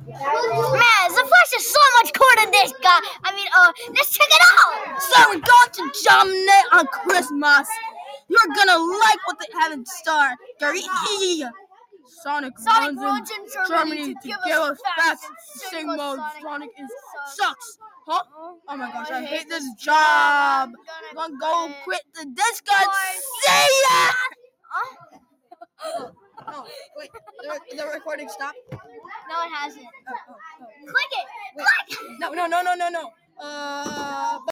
Man, the Flash is so much cooler than this guy. Let's check it out. So we're going to Germany on Christmas. You're gonna like what they have in store. Sonic runs in Germany to give us facts in sing mode. Sonic sucks. Huh? Oh my gosh, I hate this job. I'm gonna go quit the disco. See ya! Oh, wait, the recording stopped? No, it hasn't. Oh. Click it. Wait. Click. No.